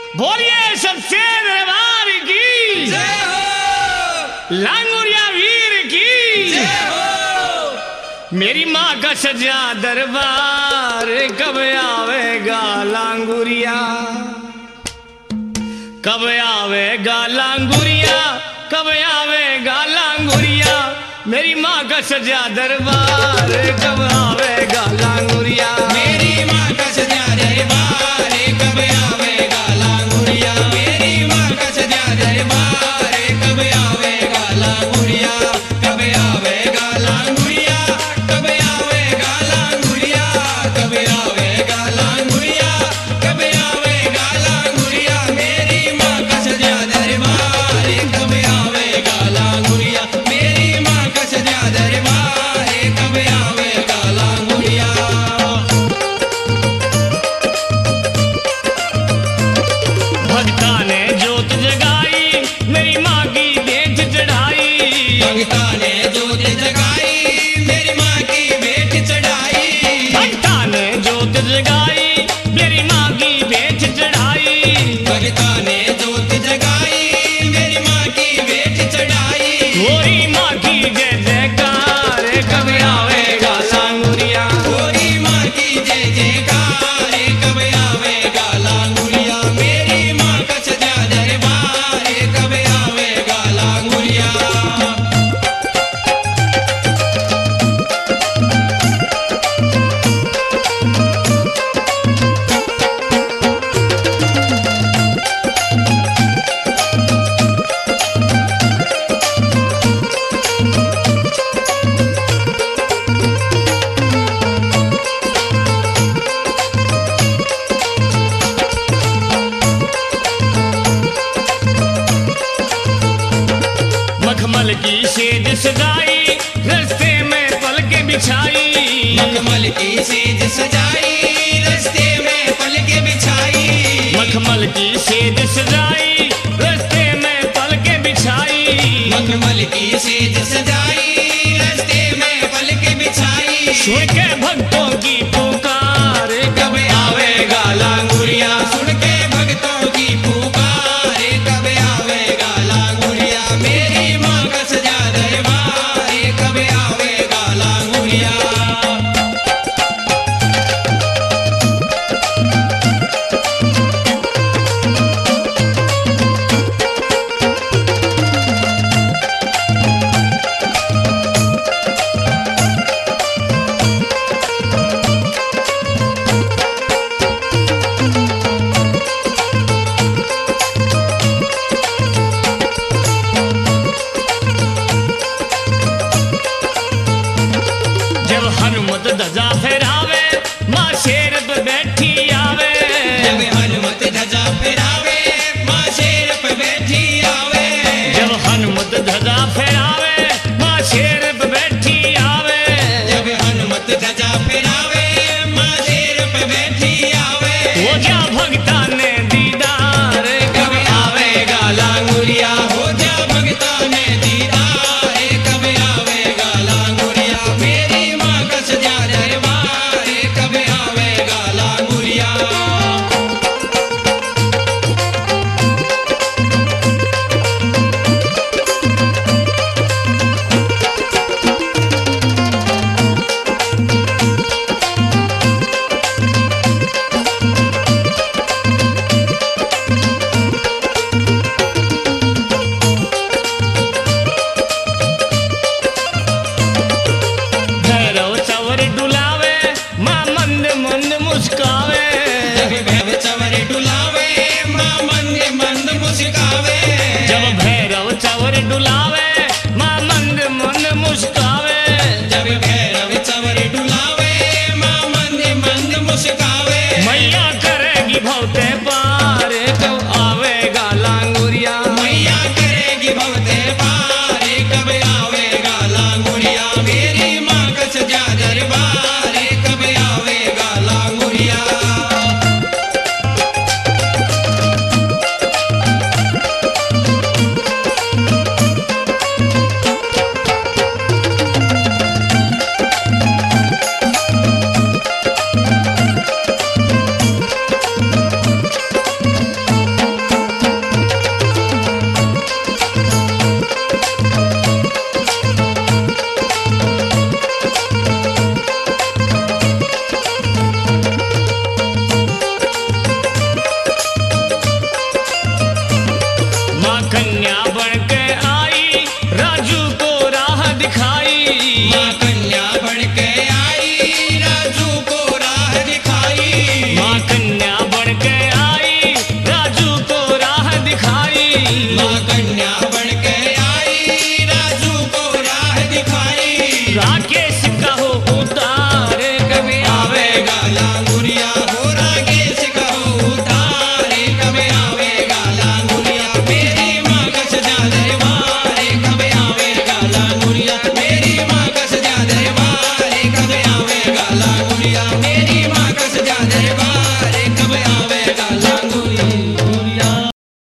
बोलिए सबसे दरबार की जय हो, लांगुरिया वीर की जय हो। मेरी माँ का सजा दरबार कब आवेगा लांगुरिया, कब आवेगा लांगुरिया, कब आवेगा लांगुरिया। मेरी माँ का सजा दरबार कब आवेगा लांगुरिया, मेरी माँ का सजा दरबार कब आवेगा लांगुरिया, मेरी माँ का सजा दरबार कब आवेगा लांगुरिया, कब आवेगा लांगुरिया, कब आवेगा लांगुरिया, कब आवेगा लांगुरिया, कब आवेगा लांगुरिया। मेरी माँ का सजा दरबार कब आवेगा लांगुरिया, मेरी माँ का सजा दरबार कब आवेगा लांगुरिया। भक्ता ने जोत जगाई मेरी माँ की भेंट चढ़ाई, भक्ता ने जोत जगाई मेरी माँ की भेंट चढ़ाई, भक्ता ने जोत जगाई मेरी माँ की भेंट चढ़ाई। भक्ता ने जोत जगाई मेरी माँ की भेंट चढ़ाई। गोरी माँ की जय जयकार कब आवेगा लांगुरिया, गोरी माँ की जय जयकार कब आवेगा लांगुरिया, मेरी माँ का सजा दरबार कब आवेगा लांगुरिया। मखमल की सेज सजाई रस्ते में पलके बिछाई, मखमल की सेज सजाई रस्ते में पलके बिछाई, मखमल की सेज सजाई रस्ते में पलके बिछाई। मखमल की सेज सजाई रस्ते में पलके बिछाई। सुन के